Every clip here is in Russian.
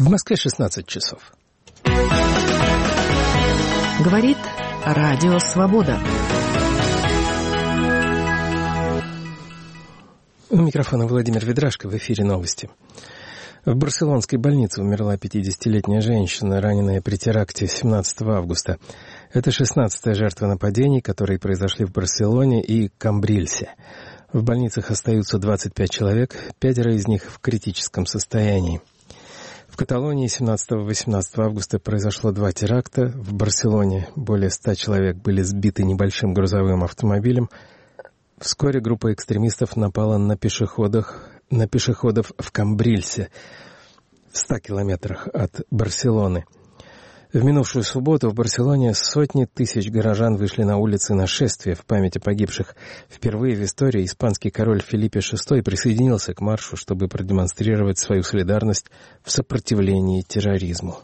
В Москве 16 часов. Говорит Радио Свобода. У микрофона Владимир Ведрашко, в эфире новости. В барселонской больнице умерла 50-летняя женщина, раненая при теракте 17 августа. Это 16-я жертва нападений, которые произошли в Барселоне и Камбрильсе. В больницах остаются 25 человек, 5 из них в критическом состоянии. В Каталонии 17-18 августа произошло 2 теракта. В Барселоне более 100 человек были сбиты небольшим грузовым автомобилем. Вскоре группа экстремистов напала на пешеходов в Камбрильсе, в 100 километрах от Барселоны. В минувшую субботу в Барселоне сотни тысяч горожан вышли на улицы на шествие в память о погибших. Впервые в истории испанский король Фелипе VI присоединился к маршу, чтобы продемонстрировать свою солидарность в сопротивлении терроризму.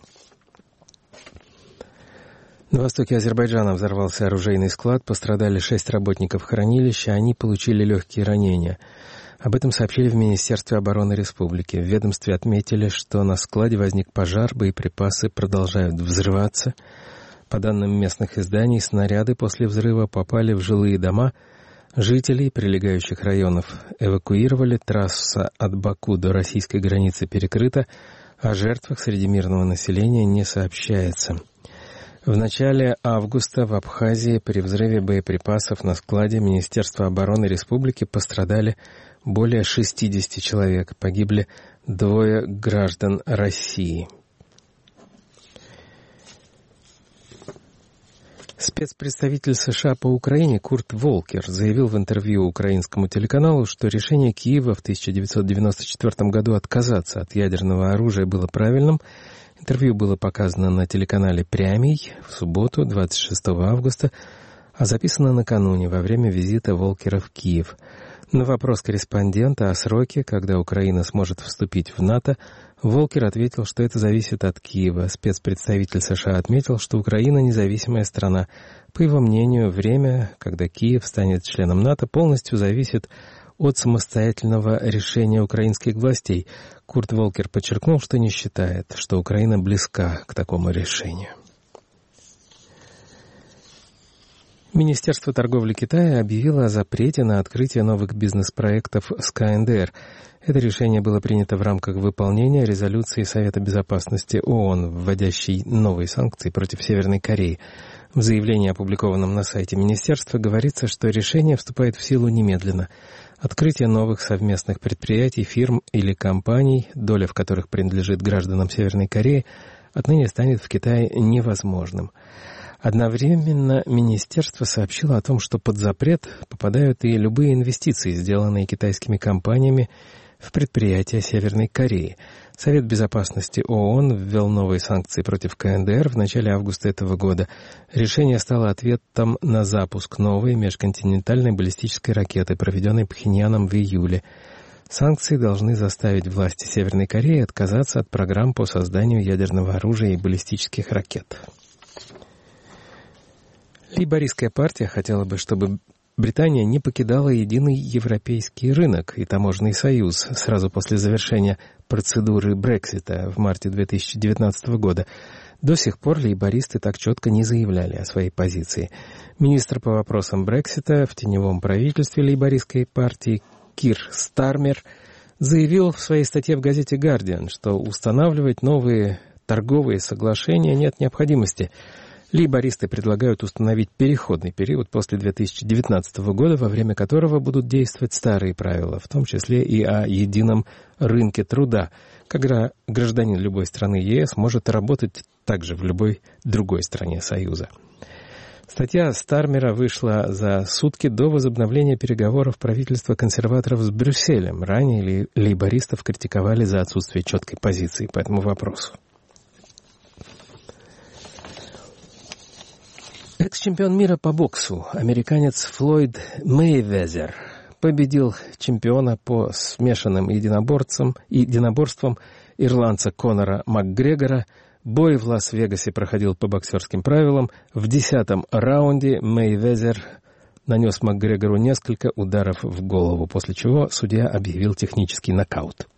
На востоке Азербайджана взорвался оружейный склад, пострадали 6 работников хранилища, они получили легкие ранения. Об этом сообщили в Министерстве обороны республики. В ведомстве отметили, что на складе возник пожар, боеприпасы продолжают взрываться. По данным местных изданий, снаряды после взрыва попали в жилые дома. Жителей прилегающих районов эвакуировали, трасса от Баку до российской границы перекрыта, о жертвах среди мирного населения не сообщается. В начале августа в Абхазии при взрыве боеприпасов на складе Министерства обороны республики пострадали более 60 человек. Погибли 2 граждан России. Спецпредставитель США по Украине Курт Волкер заявил в интервью украинскому телеканалу, что решение Киева в 1994 году отказаться от ядерного оружия было правильным. Интервью было показано на телеканале «Прямий» в субботу, 26 августа, а записано накануне, во время визита Волкера в Киев. На вопрос корреспондента о сроке, когда Украина сможет вступить в НАТО, Волкер ответил, что это зависит от Киева. Спецпредставитель США отметил, что Украина независимая страна. По его мнению, время, когда Киев станет членом НАТО, полностью зависит от самостоятельного решения украинских властей. Курт Волкер подчеркнул, что не считает, что Украина близка к такому решению. Министерство торговли Китая объявило о запрете на открытие новых бизнес-проектов с КНДР. Это решение было принято в рамках выполнения резолюции Совета безопасности ООН, вводящей новые санкции против Северной Кореи. В заявлении, опубликованном на сайте министерства, говорится, что решение вступает в силу немедленно. Открытие новых совместных предприятий, фирм или компаний, доля в которых принадлежит гражданам Северной Кореи, отныне станет в Китае невозможным. Одновременно министерство сообщило о том, что под запрет попадают и любые инвестиции, сделанные китайскими компаниями в предприятия Северной Кореи. Совет безопасности ООН ввел новые санкции против КНДР в начале августа этого года. Решение стало ответом на запуск новой межконтинентальной баллистической ракеты, проведенной Пхеньяном в июле. Санкции должны заставить власти Северной Кореи отказаться от программ по созданию ядерного оружия и баллистических ракет. Лейбористская партия хотела бы, чтобы Британия не покидала единый европейский рынок и таможенный союз сразу после завершения процедуры Брексита в марте 2019 года. До сих пор лейбористы так четко не заявляли о своей позиции. Министр по вопросам Брексита в теневом правительстве лейбористской партии Кир Стармер заявил в своей статье в газете «Гардиан», что устанавливать новые торговые соглашения нет необходимости. Лейбористы предлагают установить переходный период после 2019 года, во время которого будут действовать старые правила, в том числе и о едином рынке труда, когда гражданин любой страны ЕС может работать также в любой другой стране Союза. Статья Стармера вышла за сутки до возобновления переговоров правительства консерваторов с Брюсселем. Ранее лейбористов критиковали за отсутствие четкой позиции по этому вопросу. Экс-чемпион мира по боксу, американец Флойд Мейвезер, победил чемпиона по смешанным единоборствам ирландца Конора Макгрегора. Бой в Лас-Вегасе проходил по боксерским правилам. В 10-м раунде Мейвезер нанес Макгрегору несколько ударов в голову, после чего судья объявил технический нокаут.